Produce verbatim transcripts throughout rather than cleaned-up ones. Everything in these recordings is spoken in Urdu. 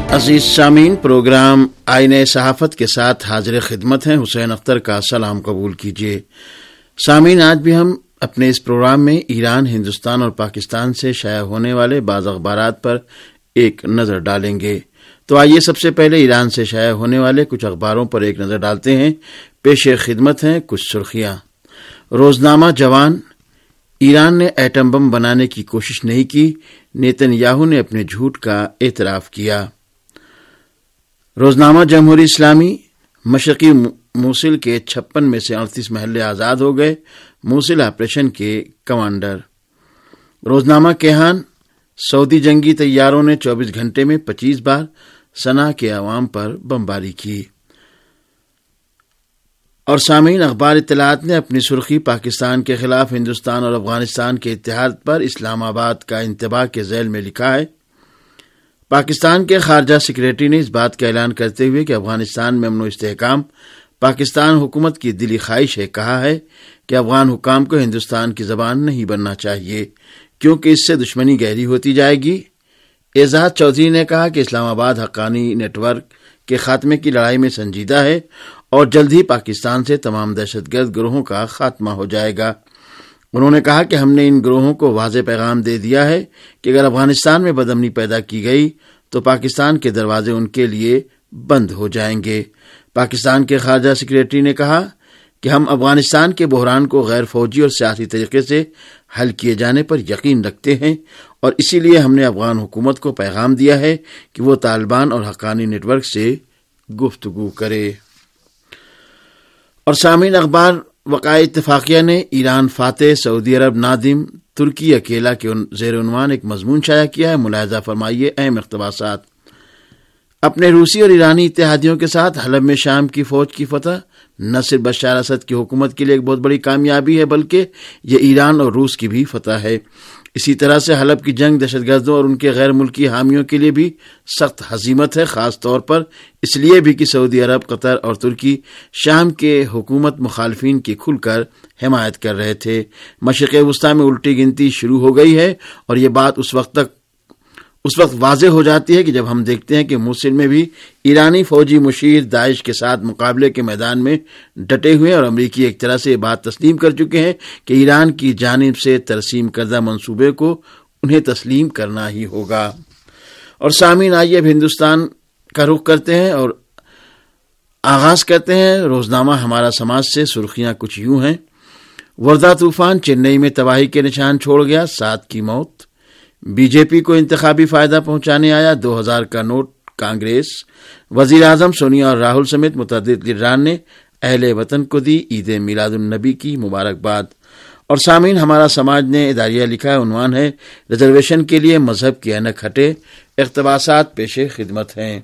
عزیز سامعین، پروگرام آئینہ صحافت کے ساتھ حاضر خدمت ہیں۔ حسین اختر کا سلام قبول کیجیے۔ سامعین، آج بھی ہم اپنے اس پروگرام میں ایران، ہندوستان اور پاکستان سے شائع ہونے والے بعض اخبارات پر ایک نظر ڈالیں گے۔ تو آئیے سب سے پہلے ایران سے شائع ہونے والے کچھ اخباروں پر ایک نظر ڈالتے ہیں۔ پیش خدمت ہیں کچھ سرخیاں۔ روزنامہ جوان: ایران نے ایٹم بم بنانے کی کوشش نہیں کی، نیتن یاہو نے اپنے جھوٹ کا اعتراف کیا۔ روزنامہ جمہوری اسلامی: مشرقی موصل کے چھپن میں سے اڑتیس محلے آزاد ہو گئے، موصل آپریشن کے کمانڈر۔ روزنامہ کیہان: سعودی جنگی طیاروں نے چوبیس گھنٹے میں پچیس بار صنعاء کے عوام پر بمباری کی۔ اور سامعین، اخبار اطلاعات نے اپنی سرخی پاکستان کے خلاف ہندوستان اور افغانستان کے اتحاد پر اسلام آباد کا انتباہ کے ذیل میں لکھا ہے۔ پاکستان کے خارجہ سیکریٹری نے اس بات کا اعلان کرتے ہوئے کہ افغانستان میں امن و استحکام پاکستان حکومت کی دلی خواہش ہے، کہا ہے کہ افغان حکام کو ہندوستان کی زبان نہیں بننا چاہیے کیونکہ اس سے دشمنی گہری ہوتی جائے گی۔ اعزاز چودھری نے کہا کہ اسلام آباد حقانی نیٹ ورک کے خاتمے کی لڑائی میں سنجیدہ ہے اور جلد ہی پاکستان سے تمام دہشت گرد گروہوں کا خاتمہ ہو جائے گا۔ انہوں نے کہا کہ ہم نے ان گروہوں کو واضح پیغام دے دیا ہے کہ اگر افغانستان میں بدامنی پیدا کی گئی تو پاکستان کے دروازے ان کے لیے بند ہو جائیں گے۔ پاکستان کے خارجہ سیکریٹری نے کہا کہ ہم افغانستان کے بحران کو غیر فوجی اور سیاسی طریقے سے حل کیے جانے پر یقین رکھتے ہیں اور اسی لیے ہم نے افغان حکومت کو پیغام دیا ہے کہ وہ طالبان اور حقانی نیٹ ورک سے گفتگو کرے۔ اور سامعین، اخبار وقائع اتفاقیہ نے ایران فاتح، سعودی عرب نادم، ترکی اکیلا کے زیر عنوان ایک مضمون شائع کیا ہے۔ ملاحظہ فرمائیے اہم اقتباسات۔ اپنے روسی اور ایرانی اتحادیوں کے ساتھ حلب میں شام کی فوج کی فتح نہ صرف بشار اسد کی حکومت کے لیے ایک بہت بڑی کامیابی ہے بلکہ یہ ایران اور روس کی بھی فتح ہے۔ اسی طرح سے حلب کی جنگ دہشت گردوں اور ان کے غیر ملکی حامیوں کے لیے بھی سخت ہزیمت ہے، خاص طور پر اس لیے بھی کہ سعودی عرب، قطر اور ترکی شام کے حکومت مخالفین کی کھل کر حمایت کر رہے تھے۔ مشرق وسطیٰ میں الٹی گنتی شروع ہو گئی ہے اور یہ بات اس وقت تک اس وقت واضح ہو جاتی ہے کہ جب ہم دیکھتے ہیں کہ موصل میں بھی ایرانی فوجی مشیر داعش کے ساتھ مقابلے کے میدان میں ڈٹے ہوئے اور امریکی ایک طرح سے یہ بات تسلیم کر چکے ہیں کہ ایران کی جانب سے ترسیم کردہ منصوبے کو انہیں تسلیم کرنا ہی ہوگا۔ اور سامعین، آئیے اب ہندوستان کا رخ کرتے ہیں اور آغاز کرتے ہیں روزنامہ ہمارا سماج سے۔ سرخیاں کچھ یوں ہیں: وردھا طوفان چنئی میں تباہی کے نشان چھوڑ گیا، سات کی موت۔ بی جے پی کو انتخابی فائدہ پہنچانے آیا دو ہزار کا نوٹ کانگریس۔ وزیر اعظم سونیا اور راہل سمیت متعدد لیڈران نے اہل وطن کو دی عید میلاد النبی کی مبارکباد۔ اور سامعین، ہمارا سماج نے اداریہ لکھا ہے، عنوان ہے ریزرویشن کے لیے مذہب کی اینک ہٹے۔ اقتباسات پیش خدمت ہیں۔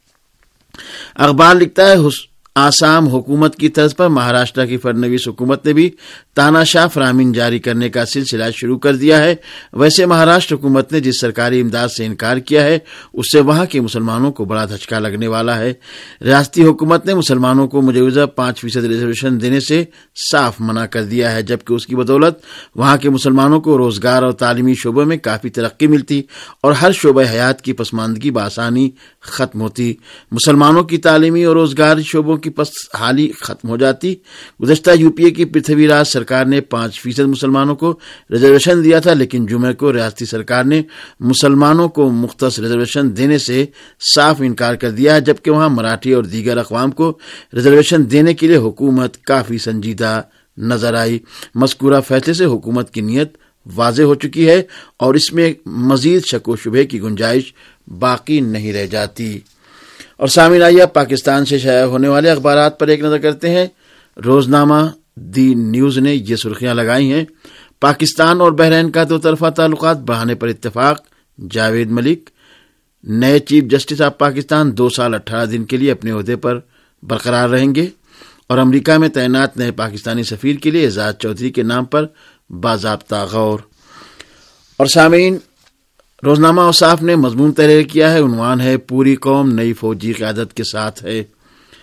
اخبار لکھتا ہے آسام حکومت کی طرز پر مہاراشٹر کی فڈنویس حکومت نے بھی تاناشاہ فرامین جاری کرنے کا سلسلہ شروع کر دیا ہے۔ ویسے مہاراشٹر حکومت نے جس سرکاری امداد سے انکار کیا ہے اس سے وہاں کے مسلمانوں کو بڑا دھچکا لگنے والا ہے۔ ریاستی حکومت نے مسلمانوں کو مجوزہ پانچ فیصد ریزرویشن دینے سے صاف منع کر دیا ہے، جبکہ اس کی بدولت وہاں کے مسلمانوں کو روزگار اور تعلیمی شعبوں میں کافی ترقی ملتی اور ہر شعبہ حیات کی پسماندگی بآسانی ختم ہوتی۔ مسلمانوں کی تعلیمی اور روزگاری شعبوں کی پس حالی ختم ہو جاتی۔ گزشتہ یو پی اے کی پرتھوی راج سرکار نے پانچ فیصد مسلمانوں کو ریزرویشن دیا تھا، لیکن جمعے کو ریاستی سرکار نے مسلمانوں کو مختص ریزرویشن دینے سے صاف انکار کر دیا ہے، جبکہ وہاں مراٹھی اور دیگر اقوام کو ریزرویشن دینے کے لیے حکومت کافی سنجیدہ نظر آئی۔ مذکورہ فیصلے سے حکومت کی نیت واضح ہو چکی ہے اور اس میں مزید شک و شبہ کی گنجائش باقی نہیں رہ جاتی۔ اور سامعین، آئیے پاکستان سے شائع ہونے والے اخبارات پر ایک نظر کرتے ہیں۔ روزنامہ دی نیوز نے یہ سرخیاں لگائی ہیں: پاکستان اور بحرین کا دو طرفہ تعلقات بڑھانے پر اتفاق، جاوید ملک۔ نئے چیف جسٹس آف پاکستان دو سال اٹھارہ دن کے لیے اپنے عہدے پر برقرار رہیں گے۔ اور امریکہ میں تعینات نئے پاکستانی سفیر کے لیے اعزاز چودھری کے نام پر باضابطہ غور۔ اور سامعین، روزنامہ اوصاف نے مضمون تحریر کیا ہے، عنوان ہے پوری قوم نئی فوجی قیادت کے ساتھ ہے۔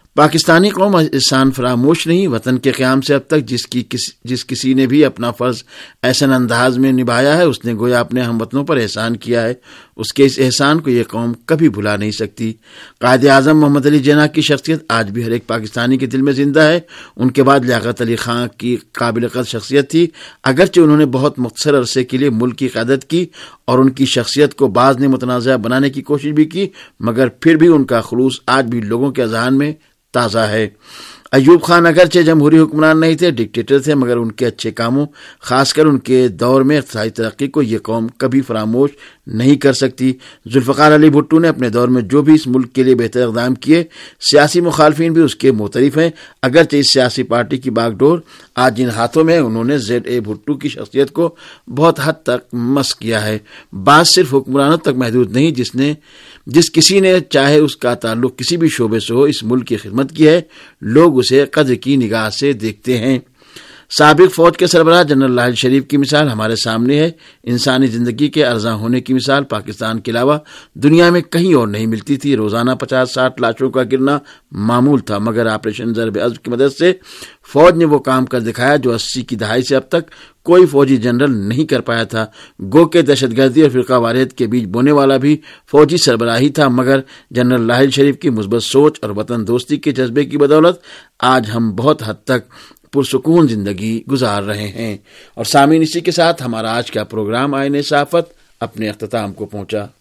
پاکستانی قوم احسان فراموش نہیں. وطن کے قیام سے اب تک جس کی کس جس کسی نے بھی اپنا فرض ایسن انداز میں نبھایا ہے اس نے گویا اپنے ہم وطنوں پر احسان کیا ہے. اس کے اس احسان کو یہ قوم کبھی بھلا نہیں سکتی. قائد اعظم محمد علی جناح کی شخصیت آج بھی ہر ایک پاکستانی کے دل میں زندہ ہے. ان کے بعد لیاقت علی خان کی قابل قدر شخصیت تھی. اگرچہ انہوں نے بہت مختصر عرصے کے لیے ملک کی قیادت کی اور ان کی شخصیت کو بعض نے متنازع بنانے کی کوشش بھی کی، مگر پھر بھی ان کا خلوص آج بھی لوگوں کے اذہان میں تازہ ہے. ایوب خان اگرچہ جمہوری حکمران نہیں تھے، ڈکٹیٹر تھے، مگر ان کے اچھے کاموں، خاص کر ان کے دور میں اقتصادی ترقی کو یہ قوم کبھی فراموش نہیں کر سکتی. ذوالفقار علی بھٹو نے اپنے دور میں جو بھی اس ملک کے لیے بہتر اقدام کیے، سیاسی مخالفین بھی اس کے معترف ہیں. اگرچہ اس سیاسی پارٹی کی باغ ڈور آج جن ہاتھوں میں انہوں نے زیڈ اے بھٹو کی شخصیت کو بہت حد تک مس کیا ہے. بات صرف حکمرانوں تک محدود نہیں. جس نے جس کسی نے چاہے اس کا تعلق کسی بھی شعبے سے ہو اس ملک کی خدمت کی ہے، لوگ اسے قدر کی نگاہ سے دیکھتے ہیں. سابق فوج کے سربراہ جنرل لاہل شریف کی مثال ہمارے سامنے ہے. انسانی زندگی کے ارزاں ہونے کی مثال پاکستان کے علاوہ دنیا میں کہیں اور نہیں ملتی تھی. روزانہ پچاس ساٹھ لاشوں کا گرنا معمول تھا، مگر آپریشن ضرب عضب کی مدد سے فوج نے وہ کام کر دکھایا جو اسی کی دہائی سے اب تک کوئی فوجی جنرل نہیں کر پایا تھا. گو کہ دہشت گردی اور فرقہ واریت کے بیچ بونے والا بھی فوجی سربراہی تھا، مگر جنرل لاہل شریف کی مثبت سوچ اور وطن دوستی کے جذبے کی بدولت آج ہم بہت حد تک پرسکون زندگی گزار رہے ہیں. اور سامعین، اسی کے ساتھ ہمارا آج کا پروگرام آئین صحافت اپنے اختتام کو پہنچا.